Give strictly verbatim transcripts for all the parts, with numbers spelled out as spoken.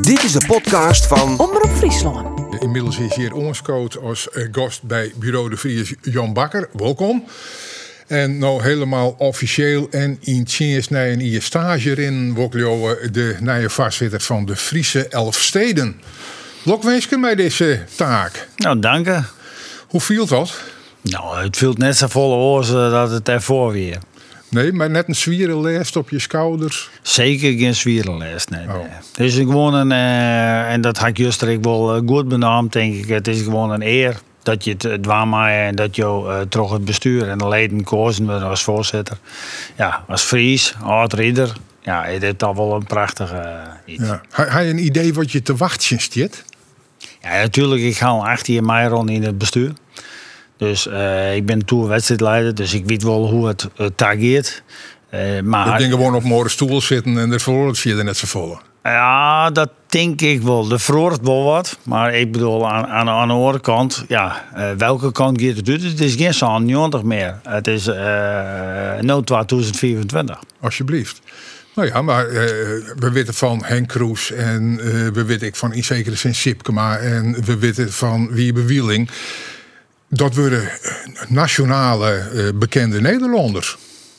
Dit is de podcast van Omroep Friesland. Inmiddels is hier oorscoot als gast bij Bureau de Vries Jan Bakker. Welkom. En nou helemaal officieel en in tjens naar een je stage erin Wokljo, de nieuwe voorzitter van de Friese Elfsteden. Lokwenske bij deze taak. Nou, dank je. Hoe viel dat? Nou, het viel net zo volle oors dat het ervoor weer. Nee, maar net een zwierenlijst op je schouders. Zeker geen zwierenlijst, nee. Oh. nee. Het is gewoon een, uh, en dat had ik juist ik wel uh, goed benaamd, denk ik. Het is gewoon een eer dat je het dwaamde en dat je uh, toch het bestuur en de leden kozen we als voorzitter. Ja, als Fries, oud-ridder. Ja, dit is toch wel een prachtige uh, iets. Ja. Heb je een idee wat je te wachten zit? Ja, natuurlijk. Ik ga al achttien mei rond in het bestuur. Dus uh, ik ben toerwedstrijdleider, dus ik weet wel hoe het uh, tageert. Uh, maar Ik denk gewoon op mooie stoel zitten en er verloren het je er net zo vol. Ja, dat denk ik wel. Er verhoort wel wat. Maar ik bedoel, aan, aan, aan de andere kant, ja, uh, welke kant gaat het uit? Het is geen zo'n negentig meer. Het is uh, nou tweeduizend vierentwintig. Alsjeblieft. Nou ja, maar uh, we weten van Henk Kroes en uh, we weten van in zekere zin Sipkema en we weten van Wiebe Wieling. Dat worden nationale uh, bekende Nederlanders.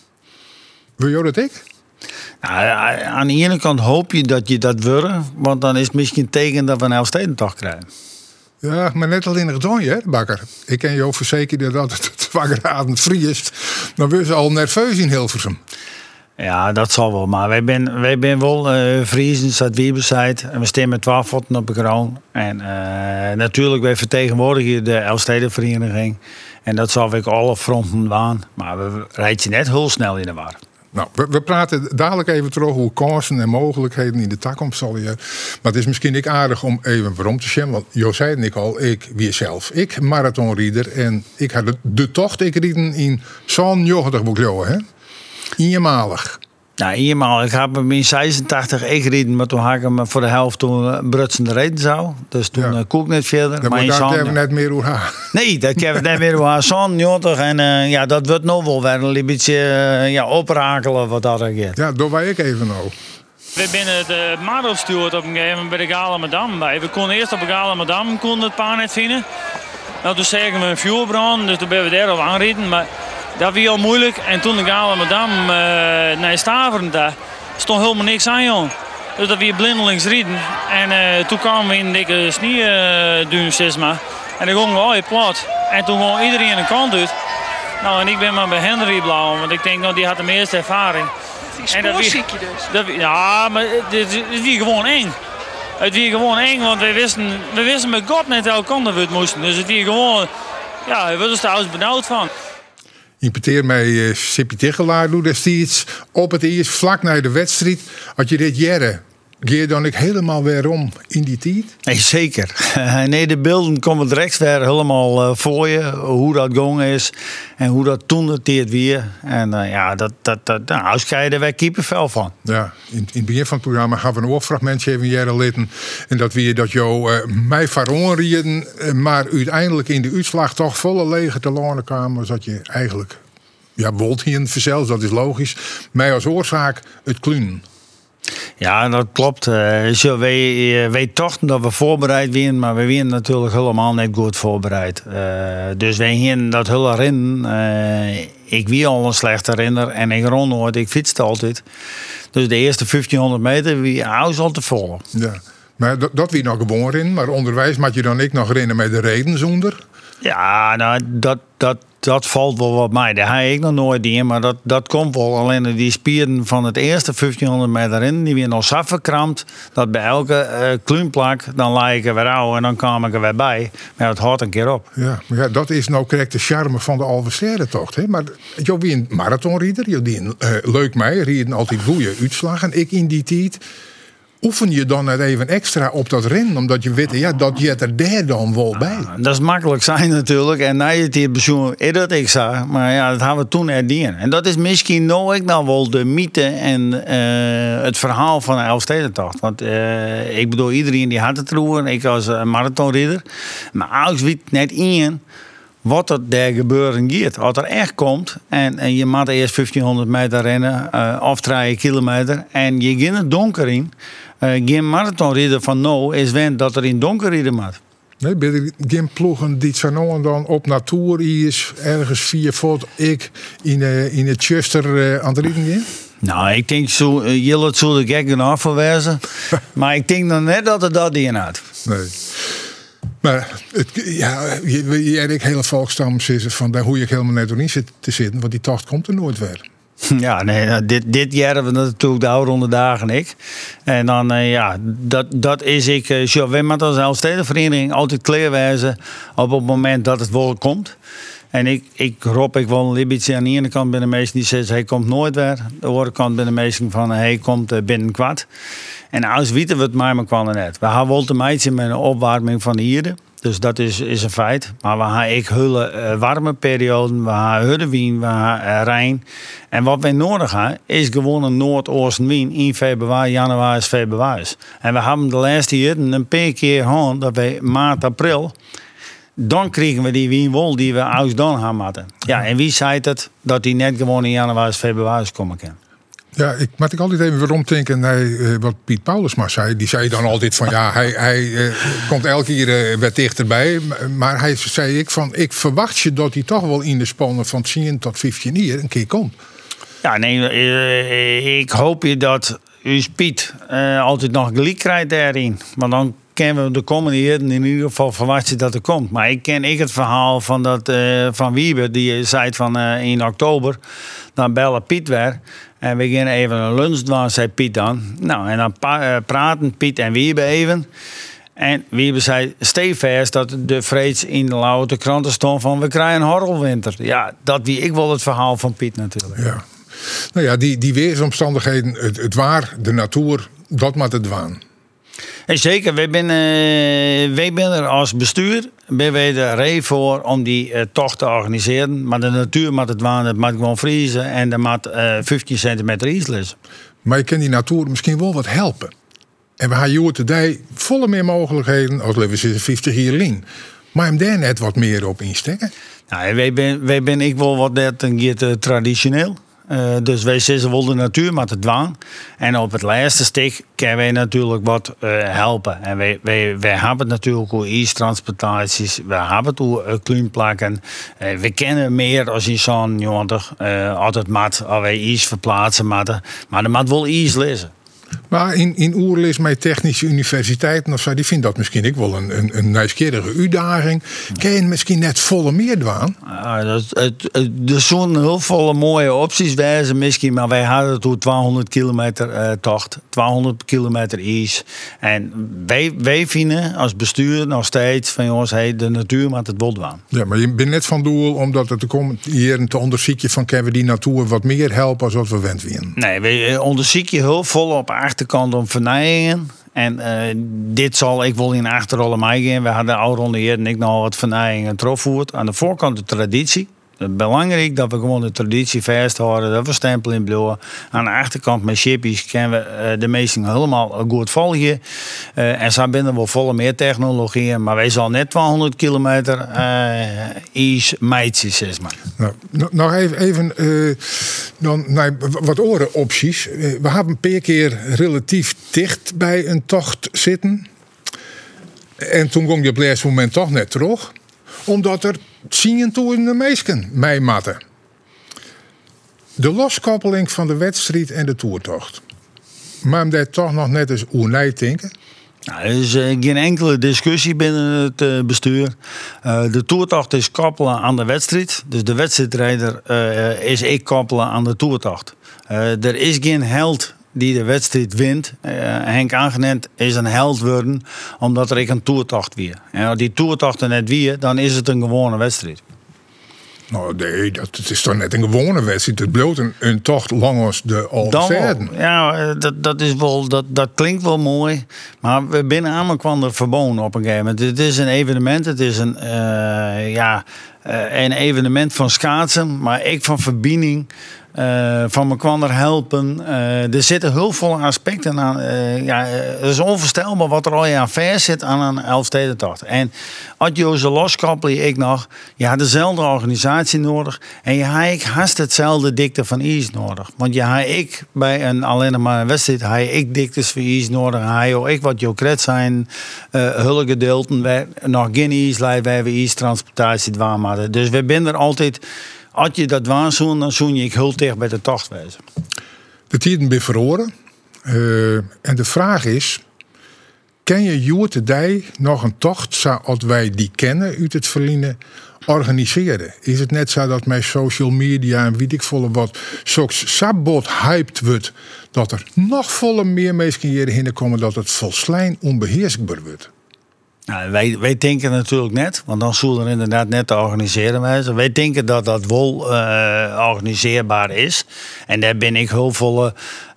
Wil je dat ik? Nou, aan de ene kant hoop je dat je dat wordt, want dan is het misschien een teken dat we een Elfstedentocht krijgen. Ja, maar net al in het donje, hè, Bakker. Ik ken jou verzekeren dat het twaggeradend vriest. Dan worden ze al nerveus in Hilversum. Ja, dat zal wel. Maar wij zijn wij ben wel uh, Friesen, staat Wiebersheid. En we staan met twaalf voeten op de kroon. En uh, natuurlijk, wij vertegenwoordigen de Elfstedenvereniging. En dat zal ik alle fronten waan. Maar we rijden net heel snel in de war. Nou, we, we praten dadelijk even terug hoe kansen en mogelijkheden in de toekomst zal je. Maar het is misschien niet aardig om even waarom te zeggen. Want Jo zei het al, ik wie zelf. Ik marathonrieder en ik had de, de tocht ik rieden in zo'n negentig boekjo, hè? Eenmalig. Nou, eenmaal. Ik heb hem in zesentachtig ik gereden, maar toen had ik hem voor de helft toen brutsende reden zou. Dus toen ja. uh, koek net verder. Dan maar moet ik even net meer hoe haar. Nee, dat heb ik net meer hoe haar. Zo'n negentig en uh, ja, dat wordt nog wel weer een beetje uh, ja, oprakelen wat dat er gaat. Ja, door waar ik even nou. We binnen de Maardelstuurt op een gegeven moment bij de Galamadam bij. We konden eerst op de Galamadam konden het paar net vinden. Nou, toen zagen we een vuurbrand, dus toen ben we daar al aangereden. Maar dat was al moeilijk. En toen de Galamadam uh, naar Staveren, daar stond helemaal niks aan, joh. Dus dat we blindelings rieden. En uh, toen kwamen we in een dikke sneeuwduin, zeg maar. En dan gingen we al je plat. En toen ging iedereen een kant uit. Nou, en ik ben maar bij Henry blauw, want ik denk, nou, die had de meeste ervaring. En dat was ziekje dus. Dat, ja, maar het, het was gewoon eng. Het was gewoon eng, want we wisten, we wisten met God net welke kant we het moesten. Dus het was gewoon, ja, we waren er trouwens benauwd van. Impeteer mij uh, Sippie Tichelaar doe destijds op het eerst vlak na de wedstrijd. Had je dit jaren, geer dan ik helemaal weer om in die tijd? Nee, zeker. Nee, de beelden komen direct weer helemaal uh, voor je. Hoe dat gong is en hoe dat toen het weer. En uh, ja, dat, dat, dat nou, uitscheiden wij kiepenvel van. Ja, in, in het begin van het programma gaan we een oorfragmentje even jaren litten. En dat weer dat jou uh, mij varon rieden, uh, maar uiteindelijk in de uitslag toch volle lege te lonen kwamen. Dat je eigenlijk, ja, bolt hier verzels, dat is logisch. Mij als oorzaak het klunen. Ja, dat klopt. Uh, zo, wij, wij dachten dat we voorbereid waren, maar we waren natuurlijk helemaal niet goed voorbereid. Uh, dus wij gingen dat hele rennen. Uh, ik wie al een slechte renner en ik ron nooit, ik fietste altijd. Dus de eerste vijftienhonderd meter wie huis al te vol. Ja, maar dat, dat wie nog gewoon in, maar onderwijs maak je dan ik nog rennen met de reden zonder? Ja, nou, dat, dat, dat valt wel wat mij. Daar heb ik nog nooit in, maar dat, dat komt wel. Alleen die spieren van het eerste vijftienhonderd meter in, die weer nog zo verkrampt, dat bij elke uh, kluunplak, dan laai ik er weer uit en dan kwam ik er weer bij. Maar het houdt een keer op. Ja, maar ja, dat is nou correct de charme van de Alverstedentocht. Hè? Maar je wie een marathonrieder, je die een uh, leuk mij, rieden altijd goede uitslagen. Ik in die tijd. Oefen je dan net even extra op dat rennen, omdat je weet, ja, dat je er daar dan wel bij. Ah, dat is makkelijk zijn natuurlijk. En na je het hier bezoeken, is dat ik zag. Maar ja, dat hebben we toen erdienen. En dat is misschien nou ik nou wel de mythe en uh, het verhaal van de Elfstedentocht. Want uh, ik bedoel, iedereen die had het roeren. Ik als uh, marathonridder. Maar als weet net in wat er daar gebeuren gaat. Als er echt komt en, en je moet eerst vijftienhonderd meter rennen, uh, of drie kilometer, en je gaat het donker in, Uh, geen marathonrijder van nou is wend dat er in donker rijden moet. Nee, ben er geen ploegen die zo nou en dan op natuur is, ergens vier voet, ik in, uh, in het Chester uh, aan het rijden gaan? Nou, ik denk zo, uh, jullie zullen gek genoeg voor wezen. Maar ik denk nog net dat het dat in had. Nee. Maar het, ja, je, je ik hele volkstam zitten van daar hoe je helemaal net door in zit te zitten, want die tocht komt er nooit weer. Ja, nee, nou, dit, dit jaar hebben we natuurlijk de oude ronde dagen ik. En dan, uh, ja, dat, dat is ik. Uh, zo, wij moeten als Elfstedenvereniging altijd kleerwijzen op het moment dat het wel komt. En ik, ik roep ik wel een beetje aan de ene kant bij de meesten die zeggen hij komt nooit weer. Aan de andere kant bij de meesten van hij komt uh, binnen kwart. En als weten we het maar maar kwam er net. We hebben wel te meidje met een opwarming van de Ieren. Dus dat is, is een feit. Maar we hebben ook hele uh, warme perioden. We hebben Huddewien, we hebben uh, Rijn. En wat wij nodig hebben, is gewoon een Noordoostenwien in februari, januari, februari. En we hebben de laatste jaren een paar keer gehad dat wij maart, april. Dan kregen we die wien wol die we uit dan gaan moeten. Ja, en wie zei het dat die net gewoon in januari, februari komen kan? Ja, ik moet ik altijd even weer omdenken naar uh, wat Piet Paulusma zei. Die zei dan altijd van ja, hij, hij uh, komt elke keer uh, wat dichterbij. Maar hij zei ik van ik verwacht je dat hij toch wel in de spannen van tien tot vijftien hier een keer komt. Ja, nee, uh, ik hoop je dat u Piet uh, altijd nog gelijk krijgt daarin. Maar dan kennen we de komende jaren in ieder geval verwachten dat er komt. Maar ik ken ik het verhaal van, dat, uh, van Wiebe, die zei van uh, in oktober, dan bellen Piet weer. En we gaan even een lunch doen, zei Piet dan. Nou, en dan pa- uh, praten Piet en Wiebe even. En Wiebe zei stevast dat de vreeds in de lauwe kranten stond van we krijgen een horrelwinter. Ja, dat wie ik wel het verhaal van Piet natuurlijk. Ja. Nou ja, die, die weersomstandigheden, het, het waar, de natuur, dat moet het waan. En zeker, wij zijn, uh, wij zijn er als bestuur ben wij er ree voor om die uh, tocht te organiseren. Maar de natuur moet het waan, het moet gewoon vriezen en er moet uh, vijftien centimeter ijs liggen. Maar je kan die natuur misschien wel wat helpen. En we hebben hier today volle meer mogelijkheden als we zitten vijftig hier lien. Maar hem daar net wat meer op insteken. Nou, wij ben, wij ben ik wel wat net een keer traditioneel. Uh, dus wij zeggen wel de natuur met het dwaan. En op het laatste stuk kunnen wij natuurlijk wat uh, helpen. En wij, wij, wij hebben natuurlijk ook ijstransportaties. We hebben het ook uh, kluunplakken. Uh, we kennen meer als in zo'n jontig. Uh, altijd mat, als wij ijs verplaatsen moeten. Maar er moet wel ijs lezen. Maar in, in Oerlis met technische universiteiten of zo, die vindt dat misschien ook wel een, een, een nieuwsgierige uitdaging. Kun je misschien net volle meer doen? Uh, dat, het, het, er zijn heel veel mooie opties wijzen misschien, maar wij hadden het toen tweehonderd kilometer uh, tocht, tweehonderd kilometer ijs. En wij, wij vinden als bestuur nog steeds van jongens, hey, de natuur moet het wel doen. Ja, maar je bent net van doel omdat het komt hier te onderzoeken van kunnen we die natuur wat meer helpen als wat we wend winnen. Nee, we onderzoeken heel vol op achterkant om vernijingen. En uh, dit zal ik wel in de achterrollen meegaan. We hadden oude ronde hier en ik nog wat vernijingen troefvoerd. Aan de voorkant de traditie. Het is belangrijk dat we gewoon de traditie vasthouden. Dat we stempel in blauw. Aan de achterkant met chippies kunnen we uh, de meesten helemaal goed volgen. Uh, en zo binnen we volle meer technologieën. Maar wij zullen net tweehonderd kilometer uh, ijs meidjes, zeg maar. Nou, nog even, even uh, dan naar wat andere opties. Uh, we hebben een paar keer relatief dicht bij een tocht zitten. En toen kwam je op het laatste moment toch net terug. Omdat er zien toen de meesten mee matten. De loskoppeling van de wedstrijd en de toertocht. Maar om daar toch nog net eens oernij denken. Nou, er is uh, geen enkele discussie binnen het uh, bestuur. Uh, de toertocht is koppelen aan de wedstrijd. Dus de wedstrijdrijder uh, is ik koppelen aan de toertocht. Uh, er is geen held die de wedstrijd wint. Uh, Henk Angenent is een held worden omdat er ik een toertocht weer. En als die toertocht er net weer, dan is het een gewone wedstrijd. Nou nee, dat het is toch net een gewone wedstrijd. Het bloot een, een tocht langs de Alphen. Ja, dat, dat, is wel, dat, dat klinkt wel mooi. Maar we binnen aan kwam er verbonden op een gegeven moment. Het is een evenement. Het is een, uh, ja, uh, een evenement van schaatsen. Maar ik van verbinding. Uh, van elkaar helpen. Uh, er zitten heel veel aspecten aan. Uh, ja, het is onvoorstelbaar wat er al aan vers zit aan een Elfstedentocht. En als je ze loskoppelen, ik nog, je had dezelfde organisatie nodig en je had ik haast hetzelfde dikte van is nodig. Want je had ik bij een alleen maar een wedstrijd, had ik diktes van is nodig, had je ik wat je kret zijn, uh, hulgedeelten, waar nog geen is waar we is transportatie dwaan hadden. Dus we zijn er altijd. Als je dat waanzoen, dan zoen je ik heel dicht bij de tocht wezen. De tijden ben verloren. Uh, en de vraag is, ken je Joert de Dij nog een tocht zoals wij die kennen uit het verliezen organiseren? Is het net zo dat met social media en weet ik volle wat zoals sabot hyped wordt, dat er nog volle meer mensen hierheen komen dat het volslijn onbeheersbaar wordt? Nou, wij, wij denken natuurlijk net, want dan zullen er inderdaad net te organiseren wijzen. Wij denken dat dat wel uh, organiseerbaar is. En daar ben ik heel veel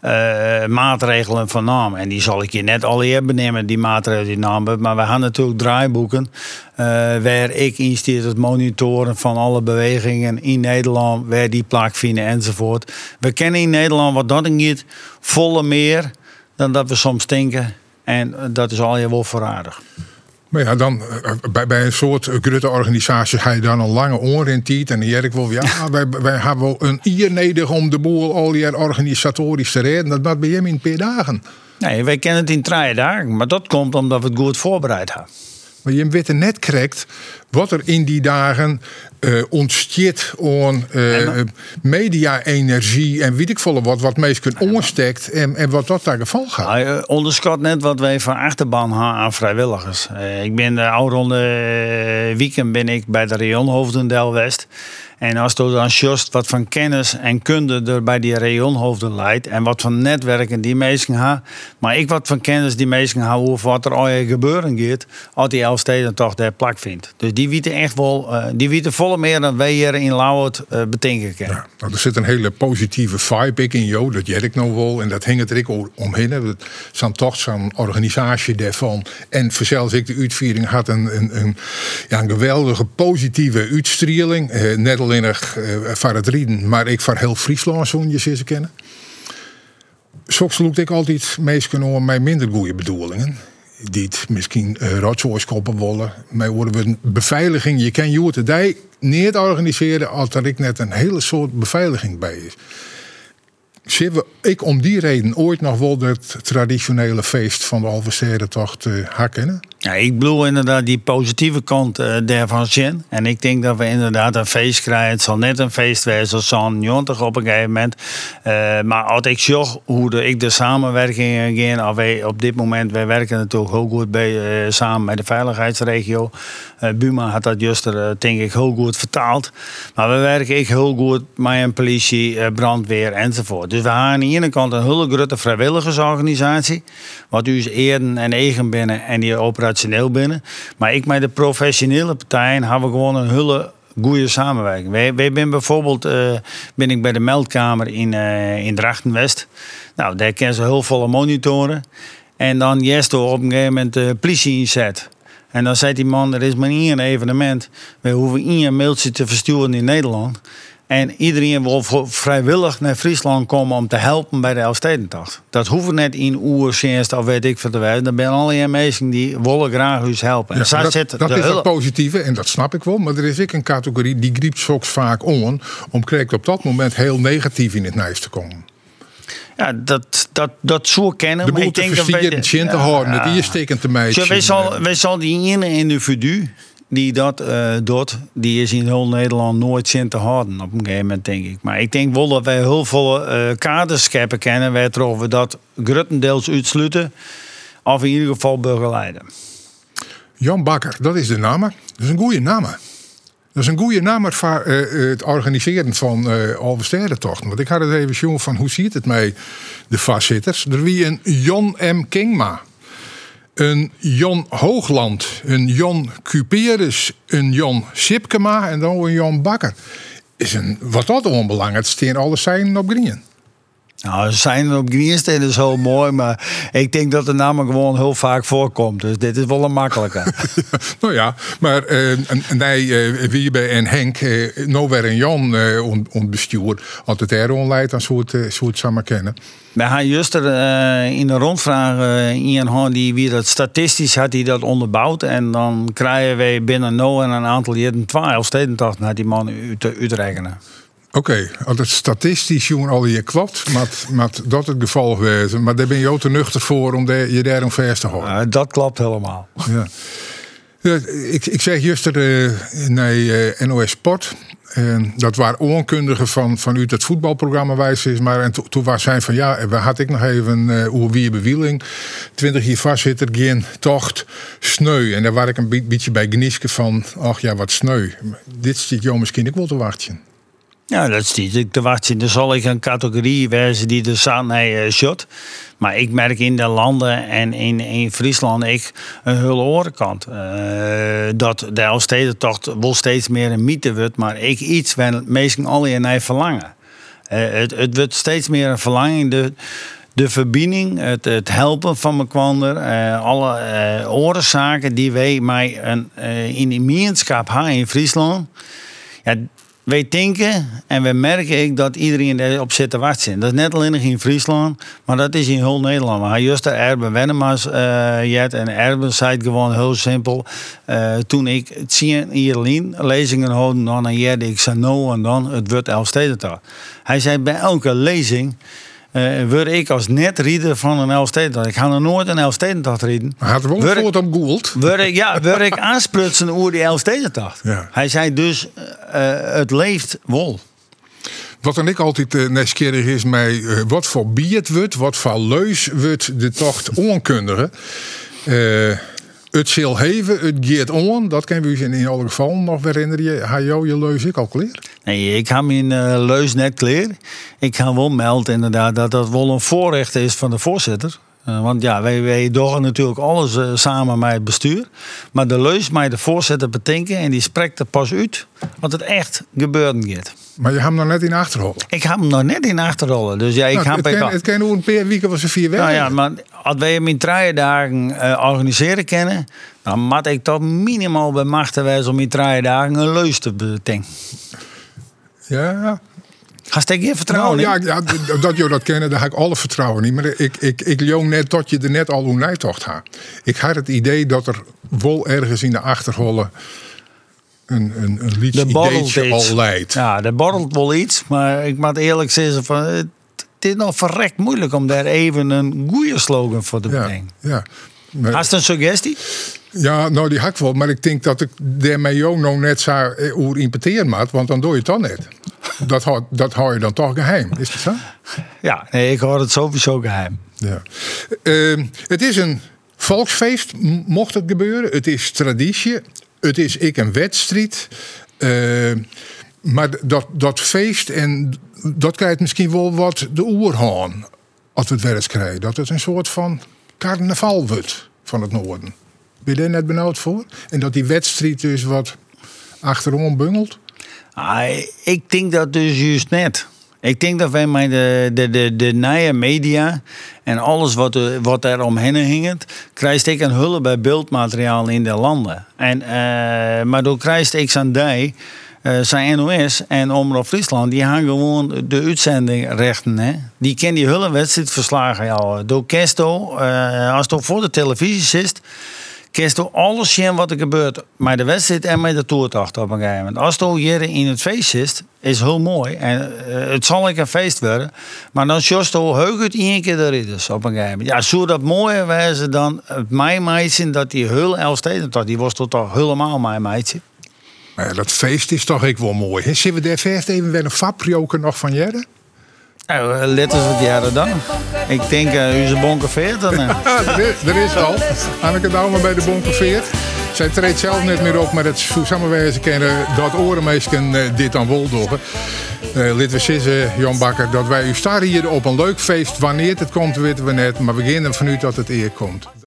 uh, maatregelen van naam. En die zal ik je net al eer benemen, die maatregelen die naam. Maar we gaan natuurlijk draaiboeken. Uh, waar ik insteed het monitoren van alle bewegingen in Nederland, waar die plaatsvinden enzovoort. We kennen in Nederland wat dat ingiet volle meer dan dat we soms denken. En dat is al je wel voorradig. Maar ja, dan bij, bij een soort grote organisatie ga je dan een lange oorrentiet. En dan zeg ik wel, ja, wij, wij hebben wel een jaar nodig om de boel al die organisatorisch te redden. Dat ben je in een paar dagen. Nee, wij kennen het in drie dagen. Maar dat komt omdat we het goed voorbereid hebben. Maar je weet net krijgt wat er in die dagen uh, ontsteert aan uh, media-energie en weet ik veel wat, wat meest onstekt en, en wat dat daar geval gaat. Nou, je onderschat net wat wij van achterban hebben aan vrijwilligers. Uh, ik ben de oude ronde uh, weekend ben ik bij de rayonhoofden Delwest. En als er dan just wat van kennis en kunde er bij die rayonhoofden leidt en wat van netwerken die mensen hebben, maar ik wat van kennis die mensen hebben over wat er al gebeuren gaat, als die Elfstedentocht daar plak vindt. Dus die weten echt wel, uh, die weten volle meer dan wij hier in Lauwert uh, bedenken kunnen. Ja, nou, er zit een hele positieve vibe in jou, dat jij ik nou wel en dat hing het er ook omheen. Zo'n tocht, zo'n organisatie daarvan en zelfs ik de uitviering had een, een, een, ja, een geweldige positieve uitstrieling. Uh, net alleen nog uh, van het rieden, maar ik van heel Friesland zo'n je ze kennen. Soms loop ik altijd meestal met minder goede bedoelingen. Die het misschien uh, rotzooi koppen willen. Maar worden we een beveiliging. Je kan Joert de Dij niet organiseren als er ik net een hele soort beveiliging bij is. Zullen we ik om die reden ooit nog wel het traditionele feest van de Elfstedentocht uh, herkennen? Ja, ik bedoel inderdaad die positieve kant uh, daarvan zien. En ik denk dat we inderdaad een feest krijgen. Het zal net een feest wezen als zo'n negentig op een gegeven moment. Uh, maar als ik zie hoe de, ik de samenwerking ga, of wij op dit moment, wij werken natuurlijk heel goed bij, uh, samen met de veiligheidsregio. Uh, Buma had dat juist er, uh, denk ik, heel goed vertaald. Maar we werken ik heel goed met een politie, uh, brandweer enzovoort. Dus we hebben aan de ene kant een hele grote vrijwilligersorganisatie. Wat u is eerden en eigen binnen en die operationeel binnen. Maar ik met de professionele partijen hebben we gewoon een hele goede samenwerking. Wij, wij ben bijvoorbeeld uh, ben ik bij de meldkamer in, uh, in Drachten-West. Nou, daar kennen ze heel veel monitoren. En dan jest op een gegeven moment de politie inzet. En dan zei die man, er is maar één evenement. We hoeven één mailtje te versturen in Nederland. En iedereen wil vrijwillig naar Friesland komen om te helpen bij de Elfstedentocht. Dat hoeft net in oersenst of weet ik veel te wijzen. Er zijn allerlei mensen die willen graag u helpen. Ja, en dat zit dat de is hele... het positieve en dat snap ik wel. Maar er is ook een categorie die griept soms vaak on. Om krijgt op dat moment heel negatief in het nijs te komen. Ja, dat, dat, dat zo kennen. De boel maar te ik denk versieren, dat het chin te houden, het ierstekend te meisje. Wij zal, wij zal die ene individu die dat uh, doet, die is in heel Nederland nooit zin te houden op een gegeven moment, denk ik. Maar ik denk wel dat wij heel veel uh, kaderscheppen kennen, waardoor we dat grotendeels uitsluiten, of in ieder geval begeleiden. Jan Bakker, dat is de naam. Dat is een goede naam. Dat is een goede naam voor uh, het organiseren van uh, Elfstedentochten. Want ik had het even jongen van hoe ziet het met de vastzitters. Er wie een Jan M. Kingma. Een Jan Hoogland, een Jan Cuperus, een Jan Sipkema en dan een Jan Bakker. Is een, wat dat onbelangrijk, het staan alle seinen op green. Nou, ze zijn op Greensteden is heel mooi, maar ik denk dat het namelijk gewoon heel vaak voorkomt. Dus dit is wel een makkelijke. Nou ja, maar uh, nee, uh, Wiebe en Henk, uh, nou weer en Jan uh, on, on bestuur, altijd er onleid aan soort, uh, soort samen kennen. We gaan juist er uh, in de rondvraag uh, iemand die wie dat statistisch had die dat onderbouwd. En dan krijgen wij binnen nou en een aantal jaren twaalf stedentocht naar die man uit, uitrekenen. Oké, okay, als het statistisch jongen al je klopt, maar, maar dat het geval wezen. Maar daar ben je ook te nuchter voor om de, je daar om vast te houden. Uh, dat klopt helemaal. Ja. Ja, ik, ik zeg juist er uh, naar uh, N O S Sport. En dat waren onkundigen van, van uit het voetbalprogramma wijs is. Maar en to, toen was zijn van ja, we had ik nog even uh, hoe wie bewieling. twintig jaar vast zit er geen tocht sneu. En daar was ik een beetje bij geniesken van, ach ja, wat sneu. Dit zit jou misschien ook wel te wachten. Ja, dat is niet te wachten. Dan zal ik een categorie wezen die er staat naar uh, shot. Maar ik merk in de landen en in, in Friesland ik een hele orenkant. Uh, dat de Elfstedentocht wel steeds meer een mythe wordt. Maar ik iets waar meestal alle naar verlangen. Uh, het, het wordt steeds meer een verlanging. De, de verbinding, het, het helpen van elkaar. Uh, alle uh, oorzaken die wij mij een, uh, in de gemeenschap hebben in Friesland. Ja, wij denken en we merken ik dat iedereen erop zit te wachten. Dat is net alleen nog in Friesland, maar dat is in heel Nederland. We hebben juist de Erben Wennemars uh, jet en Erben zei het gewoon heel simpel. Uh, toen ik het zie hier Lien lezingen houden, dan jerde ik zei no en dan het wordt Elfstedentocht. Hij zei bij elke lezing Uh, word ik als net-rieder van een Elfstedentocht. Ik ga nog nooit een Elfstedentocht rieden. Hij had er wel een foto op Google. Word ik, ja, word ik aansprutsen over die Elfstedentocht. Ja. Hij zei dus, uh, het leeft wel. Wat dan ik altijd uh, nieuwsgierig is, mij, uh, wat voor bier wordt, wat voor leus wordt de tocht onkundige. Uh, het zal heven, het geeft on. Dat kan we u in alle gevallen nog herinneren. Ga jou je leus ik al klaar? Nee, ik ga mijn uh, leus net klaar. Ik ga wel melden inderdaad dat dat wel een voorrecht is van de voorzitter. Uh, want ja, wij, wij doen natuurlijk alles uh, samen met het bestuur. Maar de leus mij de voorzitter bedenken en die spreekt er pas uit wat het echt gebeuren gaat. Maar je hebt hem nog net in achterrollen? Ik heb hem nog net in achterrollen. Dus ja, ik nou, ga het, kan, het kan hoe een paar weken of ze vier weken. Nou ja, maar als wij hem in drie dagen uh, organiseren kennen, dan moet ik toch minimaal bij machten wijzen om in drie dagen een leus te bedenken. Ja. Ga ik je vertrouwen nou, ja, ja, dat je dat kennen, daar heb ik alle vertrouwen in. Maar ik, ik, ik leer net dat je er net al hoe nijtocht gaat. Ik had het idee dat er wel ergens in de achterhollen een, een, een liedje ideetje al leidt. Ja, er borrelt wel iets. Maar ik moet eerlijk zeggen, van, het is nog verrekt moeilijk om daar even een goede slogan voor te bedenken. Ja, ja. Maar, hast je een suggestie? Ja, nou die had ik wel. Maar ik denk dat ik daarmee ook nog net zo over importeren moet. Want dan doe je het dan net. Dat hou, dat hou je dan toch geheim, is dat zo? Ja, nee, ik hoor het sowieso geheim. Ja. Uh, het is een volksfeest, mocht het gebeuren. Het is traditie. Het is ik een wedstrijd. Uh, maar dat, dat feest, en dat krijgt misschien wel wat de oerhaan. Als we het wel eens krijgen. Dat het een soort van carnaval wordt van het noorden. Ben je daar net benauwd voor? En dat die wedstrijd dus wat achterom bungelt? Ah, ik denk dat dus juist net. Ik denk dat wij met de, de, de, de nieuwe media en alles wat, wat er omheen hing, krijg ik een hulp bij beeldmateriaal in de landen. En, uh, maar door krijg ik zo'n die, uh, zijn N O S en Omroep Friesland, die gaan gewoon de uitzendingrechten. Hè? Die kennen die hele wedstrijd verslagen. Ja. Door Kesto, uh, als het voor de televisie zit, kerst door alles zien wat er gebeurt met de wedstrijd en met de toertocht op een gegeven moment. Als het hier in het feest zit, is heel mooi. En uh, het zal ik een feest worden. Maar dan just al heug het één keer de ridders op een gegeven moment. Ja, zou dat mooier wezen dan het meimeisje dat die heel Elfstedentocht, die was toch helemaal mijn meisje. Maar ja, dat feest is toch ook wel mooi. He, zullen we daar first even weer een faprioken nog van jaren? Nou, let eens wat jaren dan. Ik denk, uh, u is bonkeveert dan. Uh. Er is het al. Anneke Douwman bij de bonkeveert. Zij treedt zelf net meer op, maar het samenwerken kennen dat orenmeesken uh, dit dan wel doen. Uh, Lid we zeggen, Jan Bakker, dat wij u staan hier op een leuk feest. Wanneer het komt, weten we net. Maar we beginnen vanuit dat het eer komt.